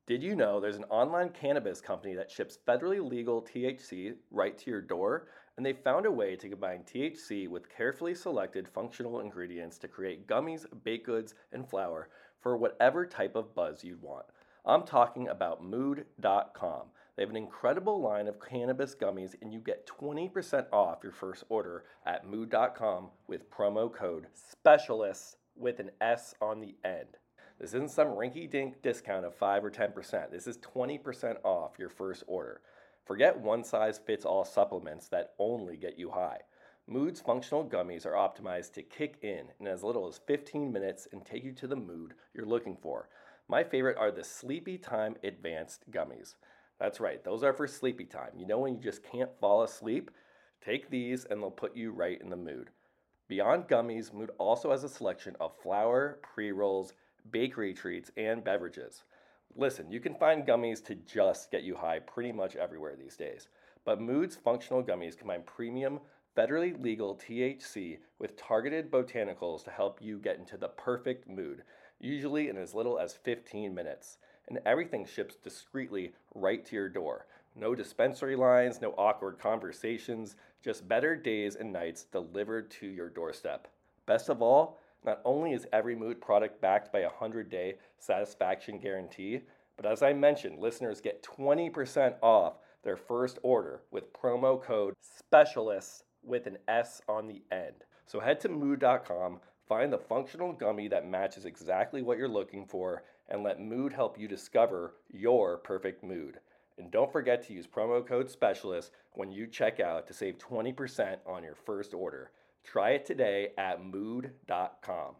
Did you know there's an online cannabis company that ships federally legal THC right to your door? And they found a way to combine THC with carefully selected functional ingredients to create gummies, baked goods, and flour for whatever type of buzz you'd want. I'm talking about Mood.com. They have an incredible line of cannabis gummies, and you get 20% off your first order at Mood.com with promo code SPECIALIST with an S on the end. This isn't some rinky-dink discount of 5 or 10%. This is 20% off your first order. Forget one-size-fits-all supplements that only get you high. Mood's functional gummies are optimized to kick in as little as 15 minutes and take you to the mood you're looking for. My favorite are the Sleepy Time Advanced Gummies. That's right, those are for sleepy time. You know when you just can't fall asleep? Take these and they'll put you right in the mood. Beyond gummies, Mood also has a selection of flour, pre-rolls, bakery treats, and beverages. Listen, you can find gummies to just get you high pretty much everywhere these days. But Mood's functional gummies combine premium, federally legal THC with targeted botanicals to help you get into the perfect mood, usually in as little as 15 minutes. And everything ships discreetly right to your door. No dispensary lines, no awkward conversations, just better days and nights delivered to your doorstep. Best of all, not only is every Mood product backed by a 100-day satisfaction guarantee, but as I mentioned, listeners get 20% off their first order with promo code SPECIALIST with an S on the end. So head to Mood.com, find the functional gummy that matches exactly what you're looking for, and let Mood help you discover your perfect mood. And don't forget to use promo code SPECIALIST when you check out to save 20% on your first order. Try it today at Mood.com.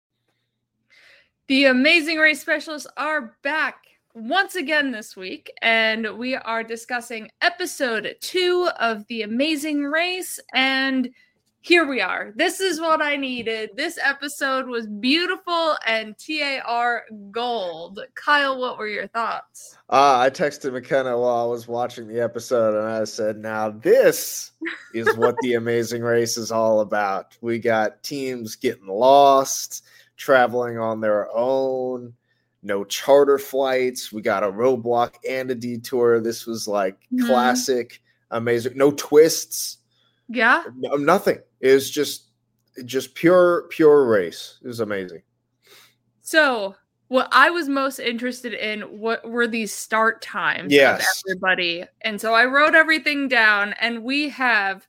The Amazing Race Specialists are back once again this week, and we are discussing episode 2 of The Amazing Race, and here we are. This is what I needed. This episode was beautiful and TAR gold. Kyle, what were your thoughts? I texted McKenna while I was watching the episode, and I said, now this is what The Amazing Race is all about. We got teams getting lost, traveling on their own, no charter flights. We got a roadblock and a detour. This was like classic, amazing. No twists. Yeah. No, nothing. It was just pure race. It was amazing. So what I was most interested in, what were these start times of everybody? And so I wrote everything down, and we have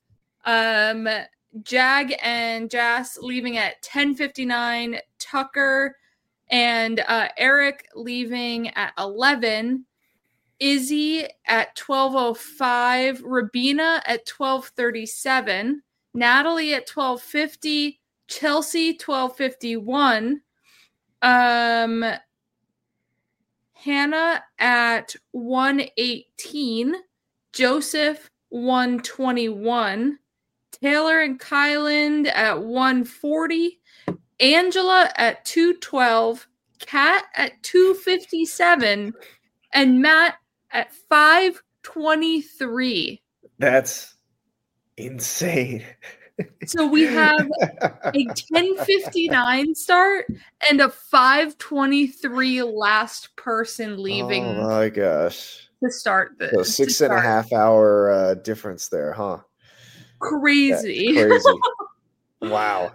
Jag and Jas leaving at 10:59, Tucker and Eric leaving at 11, Izzy at 12:05, Rabina at 12:37, Natalie at 12:50, Chelsea 12:51, Hannah at 1:18, Joseph 1:21, Taylor and Kyland at 1:40, Angela at 2:12, Kat at 2:57, and Matt at 5:23. That's insane. So we have a 10:59 start and a 5:23 last person leaving. Oh my gosh. To start this. So 6.5 hour difference there, huh? Crazy. Crazy. Wow.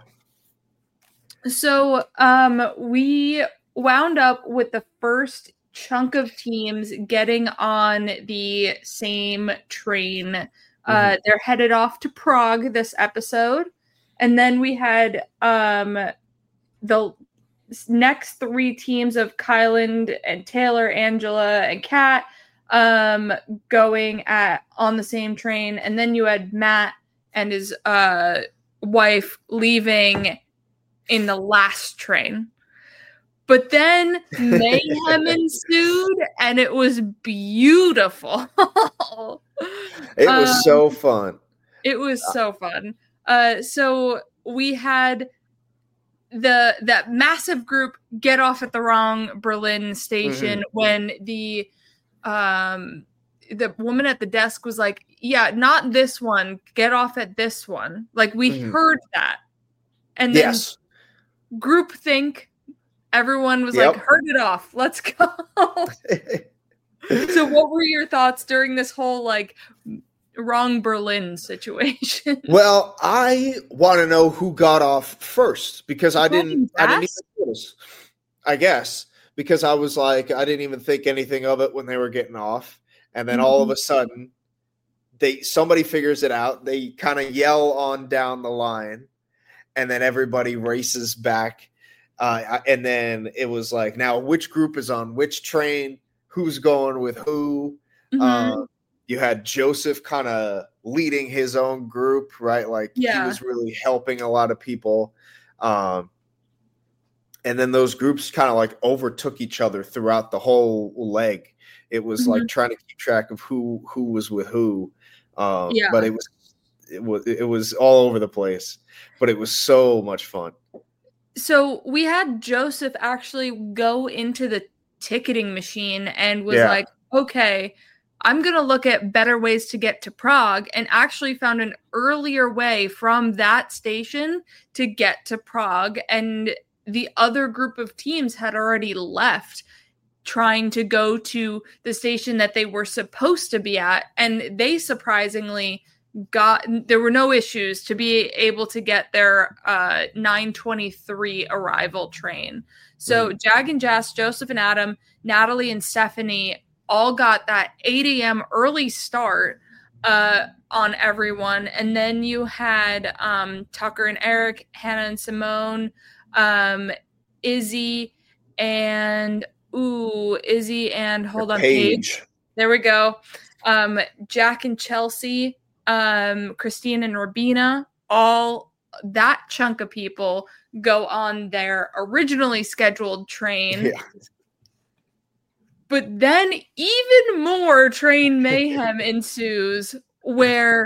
So we wound up with the first chunk of teams getting on the same train. They're headed off to Prague this episode. And then we had the next 3 teams of Kyland and Taylor, Angela, and Kat going on the same train. And then you had Matt and his wife leaving in the last train. But then mayhem ensued, and it was beautiful. It was so fun. It was so fun. So we had that massive group get off at the wrong Berlin station when the woman at the desk was like, yeah, not this one. Get off at this one. Like, we heard that. And then groupthink, everyone was like, heard it off. Let's go. what were your thoughts during this whole like wrong Berlin situation? Well, I want to know who got off first because I didn't even notice. I guess because I was like, I didn't even think anything of it when they were getting off, and then all of a sudden, somebody figures it out. They kind of yell on down the line, and then everybody races back, and then it was like, now which group is on which train? Who's going with who? You had Joseph kind of leading his own group, right? Like he was really helping a lot of people. And then those groups kind of like overtook each other throughout the whole leg. It was like trying to keep track of who was with who. But it was all over the place, but it was so much fun. So we had Joseph actually go into the ticketing machine and was like, okay, I'm going to look at better ways to get to Prague, and actually found an earlier way from that station to get to Prague. And the other group of teams had already left trying to go to the station that they were supposed to be at. And they surprisingly there were no issues to be able to get their 9:23 arrival train. So Jag and Jess, Joseph and Adam, Natalie and Stephanie all got that 8 a.m. early start on everyone. And then you had Tucker and Eric, Hannah and Simone, Izzy and hold on, Paige. There we go. Jack and Chelsea, Christine and Rabina, all that chunk of people go on their originally scheduled train. Yeah. But then even more train mayhem ensues where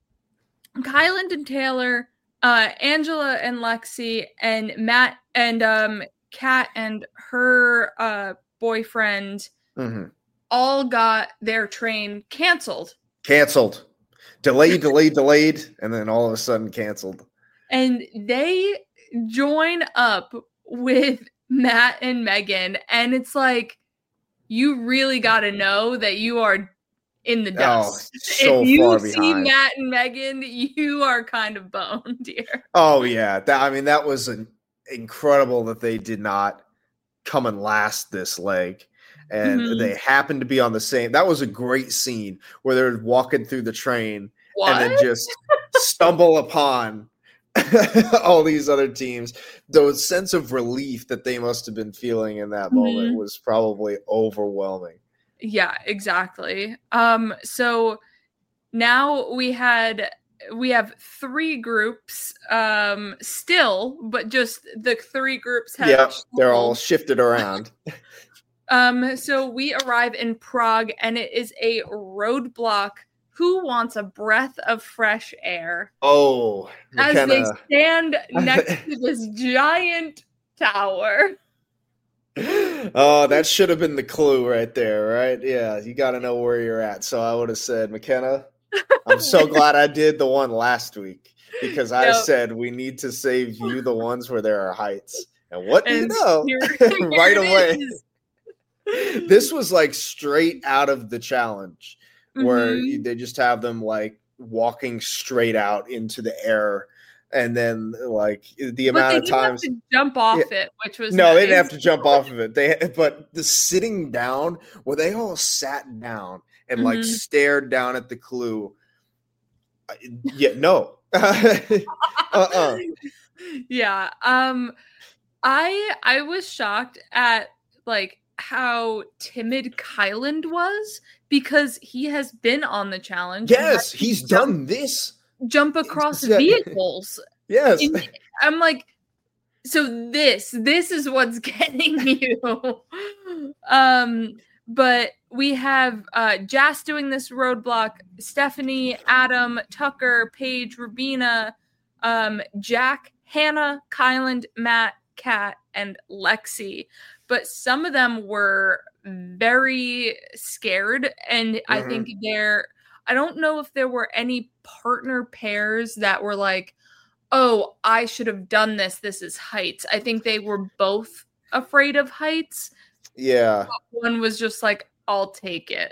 Kyland and Taylor, Angela and Lexi, and Matt and Kat and her boyfriend all got their train canceled. Delayed, and then all of a sudden canceled. And they join up with Matt and Megan, and it's like, you really got to know that you are in the dust. So if you far see behind. Matt and Megan, you are kind of boned here. Oh, yeah. That was incredible that they did not come and last this leg. And they happened to be on the same. That was a great scene where they're walking through the train and then just stumble upon all these other teams. The sense of relief that they must have been feeling in that moment was probably overwhelming. Yeah, exactly. So now we have 3 groups still, but just the 3 groups have they're all shifted around. So we arrive in Prague, and it is a roadblock. Who wants a breath of fresh air? Oh, McKenna. As they stand next to this giant tower. Oh, that should have been the clue right there, right? Yeah, you got to know where you're at. So I would have said, McKenna, I'm so glad I did the one last week, because I said we need to save you the ones where there are heights. And what do you know? Right away. This was like straight out of the challenge, where they just have them like walking straight out into the air, and then like the amount of times to jump off it, which was no, nice. They didn't have to jump off of it. But the sitting down, where they all sat down and like stared down at the clue. No. Yeah. I was shocked at like how timid Kyland was, because he has been on the challenge. Yes, he's done this. Jump across vehicles. Yes. And I'm like, so this is what's getting you. But we have Jas doing this roadblock, Stephanie, Adam, Tucker, Paige, Rabina, Jack, Hannah, Kyland, Matt, Kat, and Lexi. But some of them were very scared, and I think I don't know if there were any partner pairs that were like, oh, I should have done this. This is heights. I think they were both afraid of heights. Yeah. One was just like, I'll take it.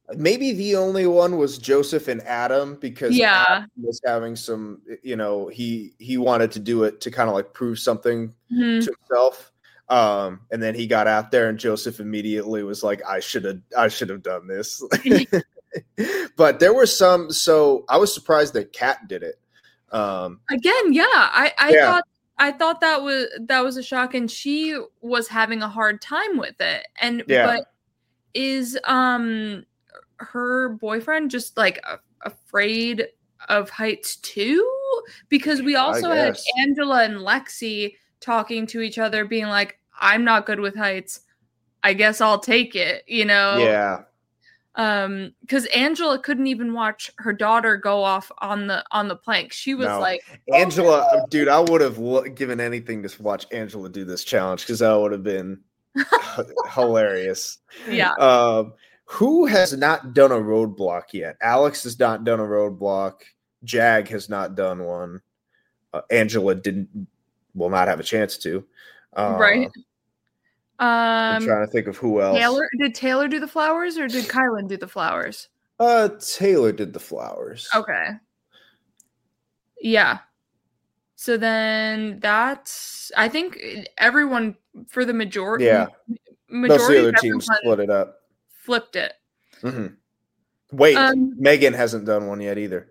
Maybe the only one was Joseph and Adam, because Yeah. Adam was having some, he wanted to do it to kind of like prove something Mhm. to himself. And then he got out there and Joseph immediately was like, I should have done this. But there were some, so I was surprised that Kat did it. Again, yeah. Yeah. I thought that was a shock, and she was having a hard time with it. And Yeah. but is her boyfriend just like afraid of heights too? Because we also had guess. Angela and Lexi talking to each other, being like, I'm not good with heights. I guess I'll take it, Yeah. Because Angela couldn't even watch her daughter go off on the plank. She was No. like, Angela, dude, I would have given anything to watch Angela do this challenge, because that would have been hilarious. yeah. Who has not done a roadblock yet? Alex has not done a roadblock. Jag has not done one. Angela will not have a chance to. Right. I'm trying to think of who else. Did Taylor do the flowers, or did Kylan do the flowers? Taylor did the flowers. Okay. Yeah. So then that's, I think everyone, for the majority. Yeah. Most of the other teams split it up. Flipped it. Mm-hmm. Wait, Megan hasn't done one yet either.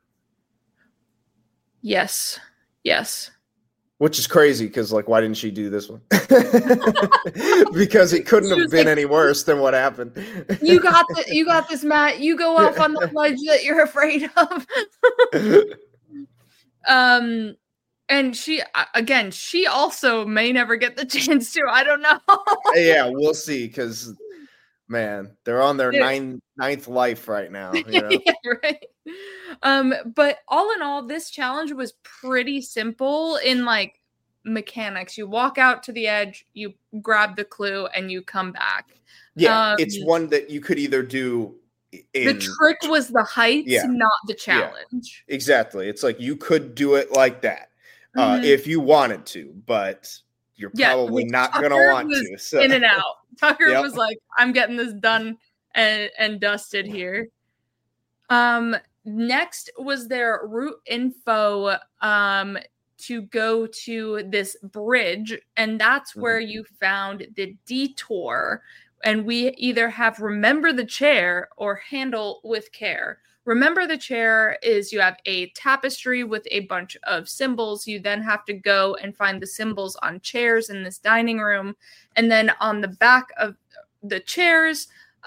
Yes. Which is crazy, because why didn't she do this one? Because it couldn't have been any worse than what happened. You got this, Matt. You go off on the ledge that you're afraid of. And she also may never get the chance to. I don't know. Yeah, we'll see, because man, they're on their ninth life right now. Yeah, right. But all in all, this challenge was pretty simple in mechanics. You walk out to the edge, you grab the clue, and you come back. Yeah, it's one that you could either do. The trick was the heights, not the challenge. Yeah, exactly. It's you could do it like that if you wanted to, but you're probably not going to want to. So. In and out. Tucker was like, I'm getting this done and dusted here. Next was their route info to go to this bridge, and that's where you found the detour. And we either have Remember the Chair or Handle with Care. Remember the Chair is you have a tapestry with a bunch of symbols. You then have to go and find the symbols on chairs in this dining room. And then on the back of the chairs,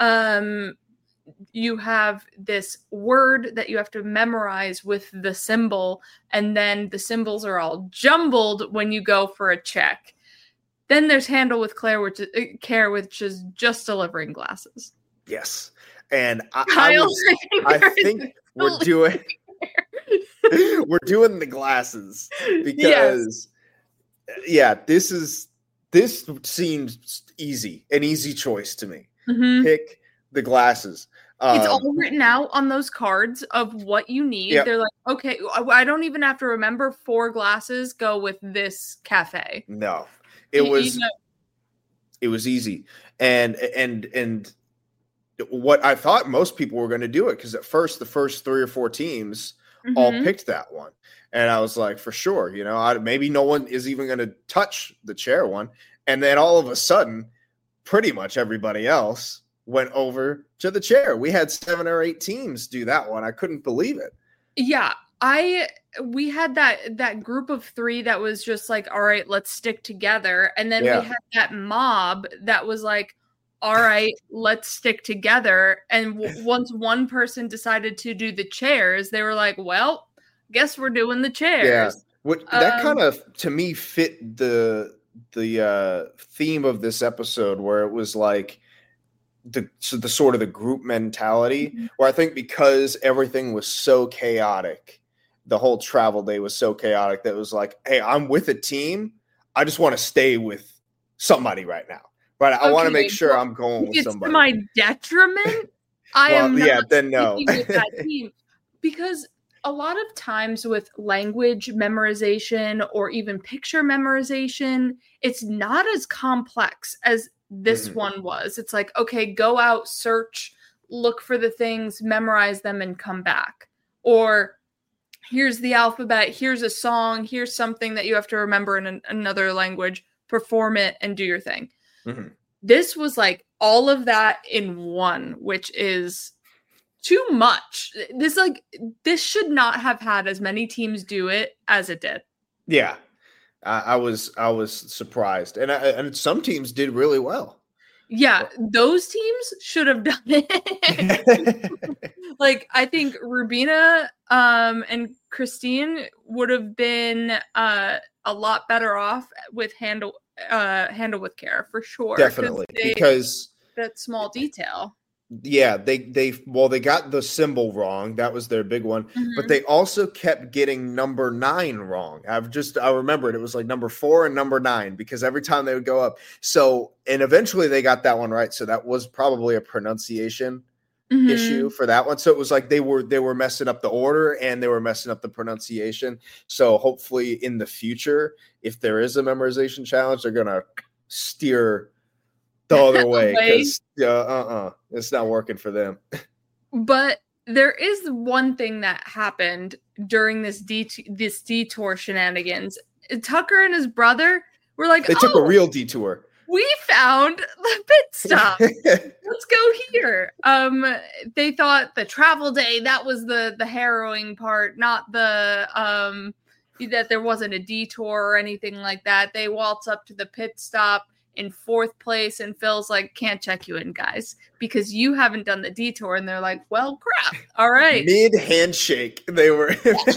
you have this word that you have to memorize with the symbol. And then the symbols are all jumbled when you go for a check. Then there's Handle with Care, which is just delivering glasses. Yes. And I think we're doing the glasses, because this seems easy, an easy choice to me. Mm-hmm. Pick the glasses. It's all written out on those cards of what you need. Yep. They're like, okay, I don't even have to remember 4 glasses. Go with this cafe. No, it was easy. And what I thought most people were going to do it, because at first the first 3 or 4 teams all picked that one. And I was like, for sure, maybe no one is even going to touch the chair one. And then all of a sudden, pretty much everybody else went over to the chair. We had 7 or 8 teams do that one. I couldn't believe it. Yeah. We had that group of 3 that was just like, all right, let's stick together. And then we had that mob that was like, all right, let's stick together. And once one person decided to do the chairs, they were like, well, guess we're doing the chairs. Yeah. That kind of, to me, fit the theme of this episode, where it was like the sort of the group mentality, where I think because everything was so chaotic, the whole travel day was so chaotic, that it was like, hey, I'm with a team. I just want to stay with somebody right now. Right. I want to make sure I'm going with somebody. To my detriment, I am not then no. with that team. Because a lot of times with language memorization or even picture memorization, it's not as complex as this one was. It's like, okay, go out, search look for the things, memorize them, and come back. Or here's the alphabet, here's a song, here's something that you have to remember in another language, perform it, and do your thing. Mm-hmm. This was like all of that in one, which is too much. This should not have had as many teams do it as it did. Yeah, I was surprised, and some teams did really well. Yeah, those teams should have done it. Like, I think Rubina and Christine would have been a lot better off with handle with care for sure. Definitely, because that small detail. Yeah, they got the symbol wrong. That was their big one. Mm-hmm. But they also kept getting number 9 wrong. I remember it was like number 4 and number 9 because every time they would go up. So, and eventually they got that one right. So that was probably a pronunciation issue for that one. So it was like they were messing up the order and they were messing up the pronunciation. So hopefully in the future, if there is a memorization challenge, they're going to steer the other way because it's not working for them. But there is one thing that happened during this detour shenanigans. Tucker and his brother were like, they took a real detour. We found the pit stop. Let's go here. They thought the travel day, that was the harrowing part, not the that there wasn't a detour or anything like that. They waltz up to the pit stop in 4th place, and Phil's like, can't check you in, guys, because you haven't done the detour. And they're like, well, crap. All right. Mid handshake, they were.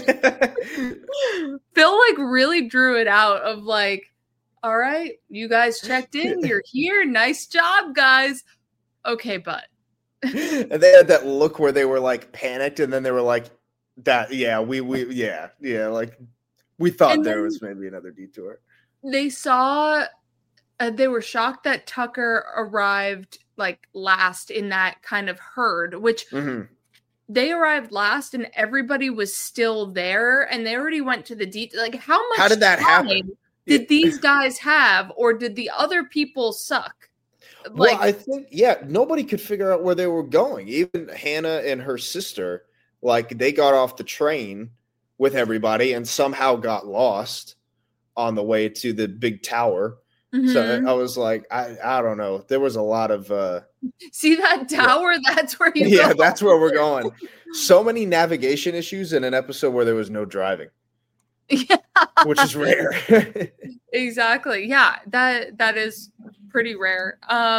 Phil like really drew it out of like, all right, you guys checked in. You're here. Nice job, guys. Okay, but. And they had that look where they were like panicked, and then they were like, "That, yeah, like we thought there was maybe another detour." They saw. They were shocked that Tucker arrived like last in that kind of herd, which they arrived last and everybody was still there and they already went to the detour. Like, how did that happen? Did these guys have, or did the other people suck? Well, I think, nobody could figure out where they were going. Even Hannah and her sister, like, they got off the train with everybody and somehow got lost on the way to the big tower. So I was like, I don't know. There was a lot of see that tower? Yeah. That's where you go. Yeah, that's where we're going. So many navigation issues in an episode where there was no driving. Yeah. Which is rare. Exactly. Yeah, that is pretty rare.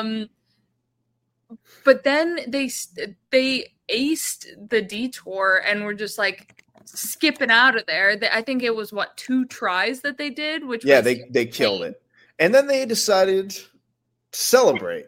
But then they aced the detour and were just like skipping out of there. I think it was 2 tries that they did, which was they killed it. And then they decided to celebrate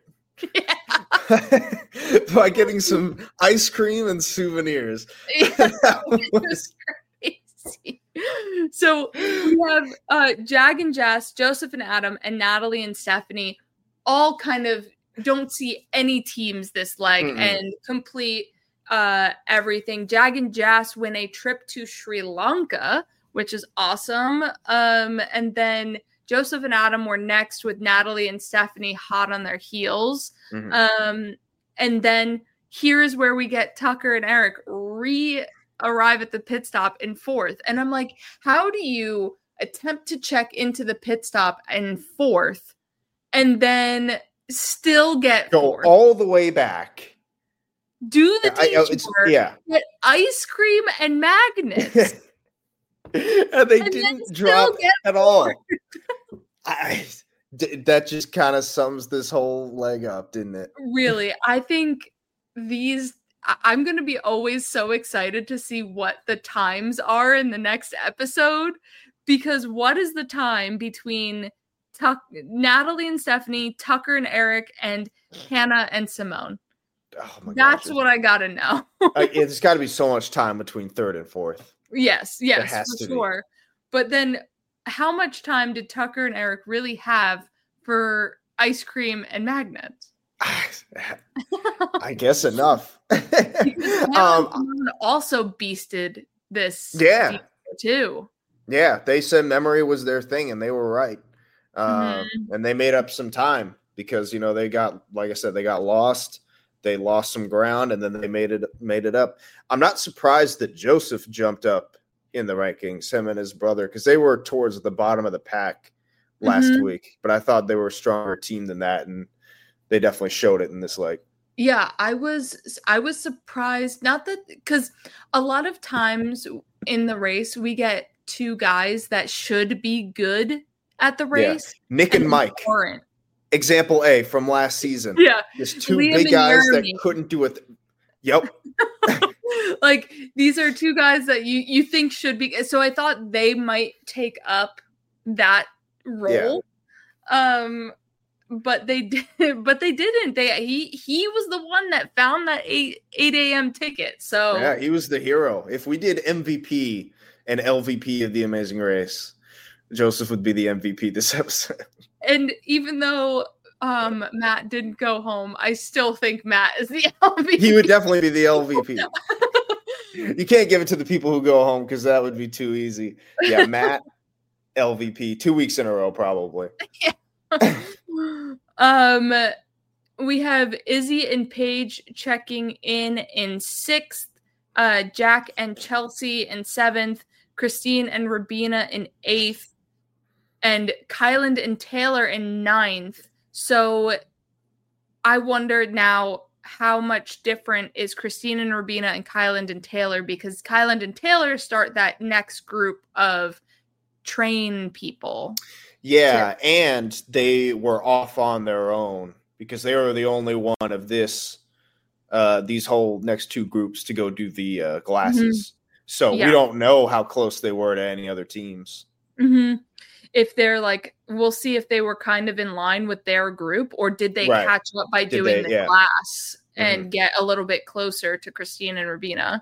by getting some ice cream and souvenirs. Yeah, it was crazy. So we have Jag and Jess, Joseph and Adam, and Natalie and Stephanie all kind of don't see any teams this leg and complete everything. Jag and Jess win a trip to Sri Lanka, which is awesome. And then Joseph and Adam were next with Natalie and Stephanie hot on their heels. And then here's where we get Tucker and Eric arrive at the pit stop in 4th. And I'm like, how do you attempt to check into the pit stop in 4th and then still get go 4th? All the way back? Do the detour, get ice cream and magnets. And they didn't drop at all. That just kind of sums this whole leg up, didn't it? Really, I think I'm going to be always so excited to see what the times are in the next episode, because what is the time between Natalie and Stephanie, Tucker and Eric, and Hannah and Simone? Oh my That's what I got to know. There's got to be so much time between 3rd and 4th. Yes, for sure. But then how much time did Tucker and Eric really have for ice cream and magnets? I guess enough. Also beasted this too. Yeah, they said memory was their thing and they were right. And they made up some time because, they got, like I said, they got lost they lost some ground and then they made it up. I'm not surprised that Joseph jumped up in the rankings, him and his brother, because they were towards the bottom of the pack last week. But I thought they were a stronger team than that, and they definitely showed it in this leg. Yeah, I was surprised. Not that, because a lot of times in the race we get two guys that should be good at the race. Yeah. Nick and Mike. Aren't. Example A from last season. Yeah. There's two big guys that couldn't do it. Yep. Like, these are two guys that you think should be. So I thought they might take up that role. Yeah. But they did. But they didn't. He was the one that found that 8 a.m. ticket. So yeah, he was the hero. If we did MVP and LVP of the Amazing Race, Joseph would be the MVP this episode. And even though Matt didn't go home, I still think Matt is the LVP. He would definitely be the LVP. You can't give it to the people who go home because that would be too easy. Yeah, Matt, LVP, 2 weeks in a row, probably. Yeah. We have Izzy and Paige checking in 6th, Jack and Chelsea in 7th, Christine and Rabina in 8th, and Kyland and Taylor in 9th. So I wonder now, how much different is Christine and Rabina and Kyland and Taylor, because Kyland and Taylor start that next group of train people. Yeah, and they were off on their own because they were the only one of these whole next two groups to go do the glasses. So we don't know how close they were to any other teams. If they're like, we'll see if they were kind of in line with their group, or did they catch up by doing the class and get a little bit closer to Christine and Rabina.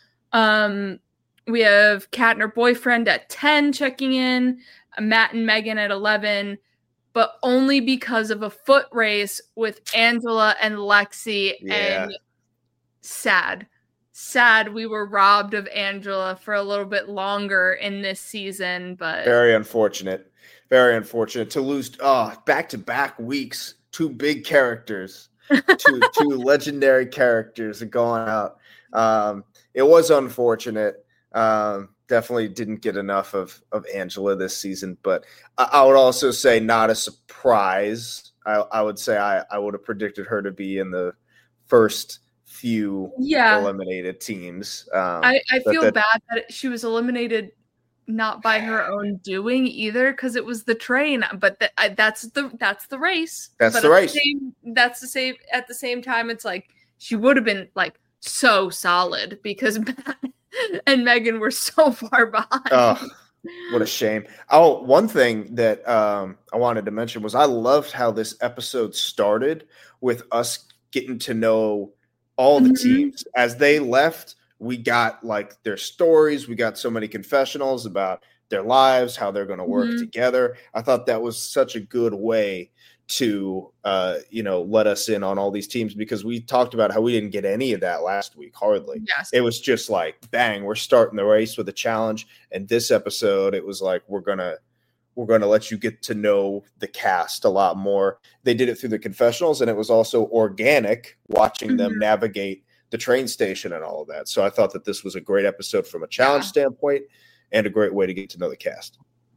We have Kat and her boyfriend at 10 checking in, Matt and Megan at 11, but only because of a foot race with Angela and Lexi. And sad we were robbed of Angela for a little bit longer in this season, but very unfortunate to lose back-to-back weeks. Two big characters, two legendary characters are going out. It was unfortunate. Definitely didn't get enough of Angela this season, but I would also say not a surprise. I would say I would have predicted her to be in the first few eliminated teams. I feel bad that she was eliminated not by her own doing either, because it was the train, but that's the race. That's the race. That's the same. At the same time, it's like she would have been like so solid because Matt and Megan were so far behind. Oh, what a shame. Oh, one thing that I wanted to mention was I loved how this episode started with us getting to know all the teams. As they left, we got like their stories. We got so many confessionals about their lives, how they're going to work together. I thought that was such a good way to, let us in on all these teams, because we talked about how we didn't get any of that last week, hardly. Yes. It was just like, bang, we're starting the race with a challenge. And this episode, it was like, we're going to let you get to know the cast a lot more. They did it through the confessionals, and it was also organic watching them navigate the train station and all of that. So I thought that this was a great episode from a challenge standpoint and a great way to get to know the cast.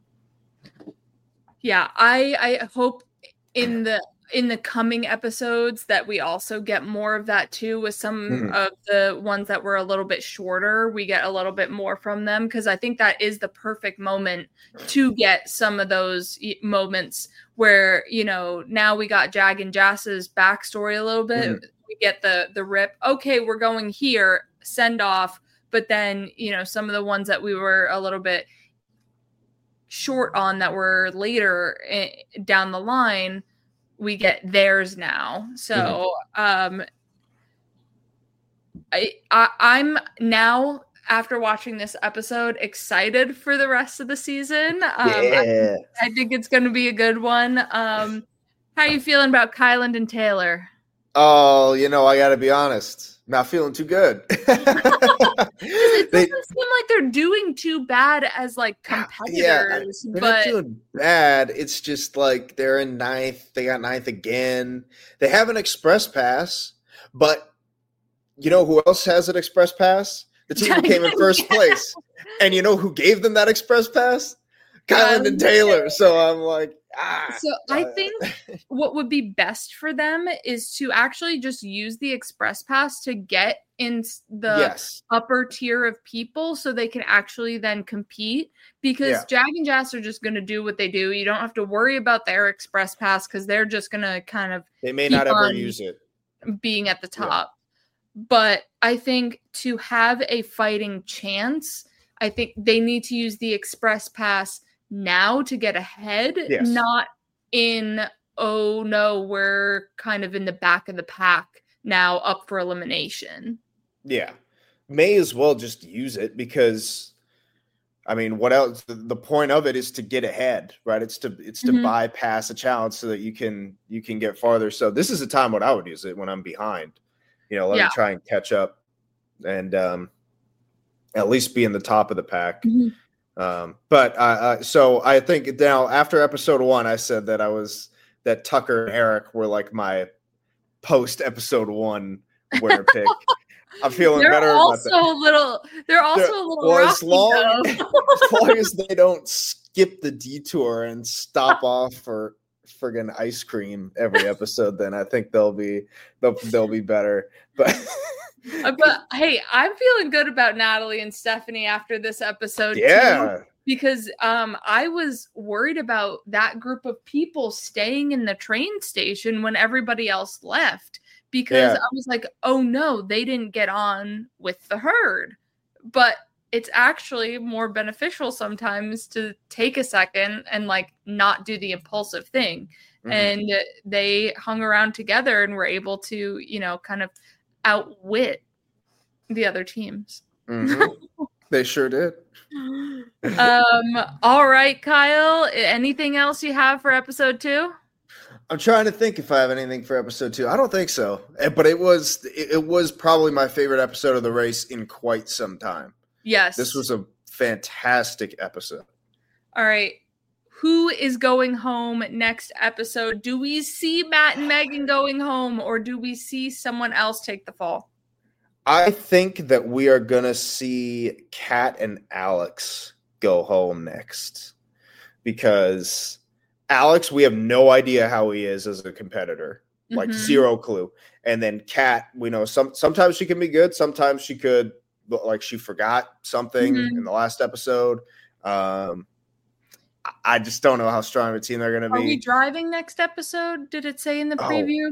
Yeah, I hope in the coming episodes that we also get more of that too, with some of the ones that were a little bit shorter. We get a little bit more from them, because I think that is the perfect moment to get some of those moments where, now we got Jag and Jass's backstory a little bit. We get the rip. Okay, we're going here, send off. But then, some of the ones that we were a little bit short on that were later down the line, we get theirs now. So I'm now, after watching this episode, excited for the rest of the season. I think it's going to be a good one. How are you feeling about Kyland and Taylor? Oh, I got to be honest. Not feeling too good. It doesn't seem like they're doing too bad as like competitors. They're not doing bad. It's just like they're in 9th. They got 9th again. They have an express pass, But you know who else has an express pass? The team who came in first place. And you know who gave them that express pass? Kylan and Taylor. So I'm like, So I think what would be best for them is to actually just use the express pass to get in the upper tier of people so they can actually then compete, because Jag and Jas are just going to do what they do. You don't have to worry about their express pass because they're just going to kind of they may not ever use it being at the top. But I think to have a fighting chance, I think they need to use the express pass now to get ahead, not in, oh no, we're kind of in the back of the pack now, up for elimination. Yeah. May as well just use it because, I mean, what else? The point of it is to get ahead, right? It's to bypass a challenge so that you can get farther. So this is a time when I would use it when I'm behind. Let me try and catch up and at least be in the top of the pack. So I think now after episode 1, I said that Tucker and Eric were like my post episode 1 winner pick. I'm feeling better about that. They're also a little rocky, as long as they don't skip the detour and stop off for friggin' ice cream every episode, then I think they'll be better. But hey, I'm feeling good about Natalie and Stephanie after this episode too, because I was worried about that group of people staying in the train station when everybody else left, because I was like, oh no, they didn't get on with the herd. But it's actually more beneficial sometimes to take a second and like not do the impulsive thing. And they hung around together and were able to, kind of outwit the other teams. They sure did. All right, Kyle, anything else you have for episode 2? I'm trying to think if I have anything for episode 2. I don't think so, but it was probably my favorite episode of the race in quite some time. Yes, this was a fantastic episode. All right, who is going home next episode? Do we see Matt and Megan going home, or do we see someone else take the fall? I think that we are going to see Kat and Alex go home next, because Alex, we have no idea how he is as a competitor, like zero clue. And then Kat, we know sometimes she can be good. Sometimes she could, like she forgot something in the last episode. I just don't know how strong of a team they're going to be. Are we driving next episode? Did it say in the preview?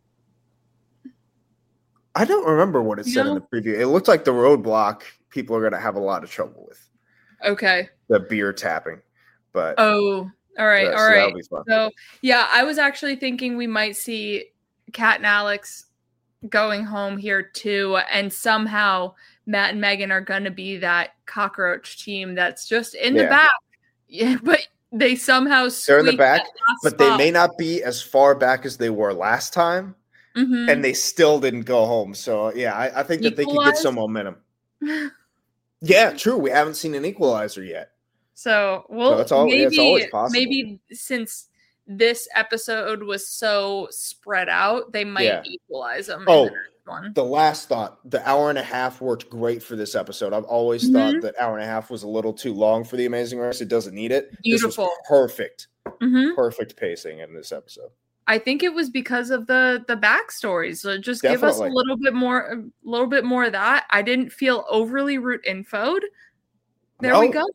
I don't remember what it said in the preview. It looked like the roadblock people are going to have a lot of trouble with. Okay. The beer tapping. But all right. So all right. That'll be fun. So, yeah, I was actually thinking we might see Kat and Alex going home here too. And somehow Matt and Megan are going to be that cockroach team that's just in the back. Yeah, but they somehow they're in the back, but spot. They may not be as far back as they were last time. And they still didn't go home. So, yeah, I think that they can get some momentum. Yeah, true. We haven't seen an equalizer yet. So, it's always possible. Maybe since this episode was so spread out, they might equalize them. Oh, the last thought. The hour and a half worked great for this episode. I've always thought that hour and a half was a little too long for The Amazing Race. It doesn't need it. Beautiful. This was perfect. Perfect pacing in this episode. I think it was because of the backstories. So just give us a little bit more of that. I didn't feel overly root infoed. There we go.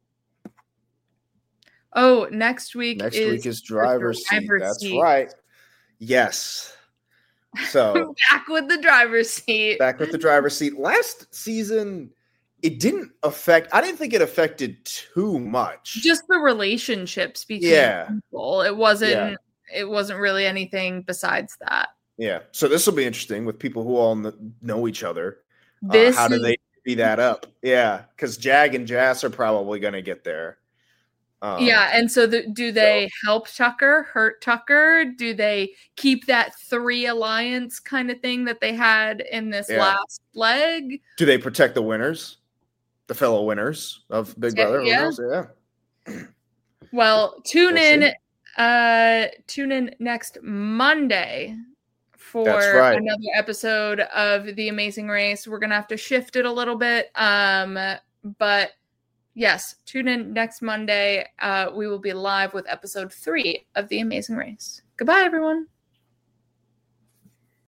Oh, next week is driver's seat. That's right. Yes. So back with the driver's seat. Last season, I didn't think it affected too much. Just the relationships between people. It wasn't really anything besides that. Yeah. So this will be interesting with people who all know each other. How do they speed that up? Yeah. Because Jag and Jas are probably going to get there. And so do they help Tucker, hurt Tucker? Do they keep that 3 alliance kind of thing that they had in this last leg? Do they protect the winners? The fellow winners of Big Brother? Yeah. Well, tune in next Monday for another episode of The Amazing Race. We're going to have to shift it a little bit. But yes, tune in next Monday. We will be live with episode 3 of The Amazing Race. Goodbye, everyone.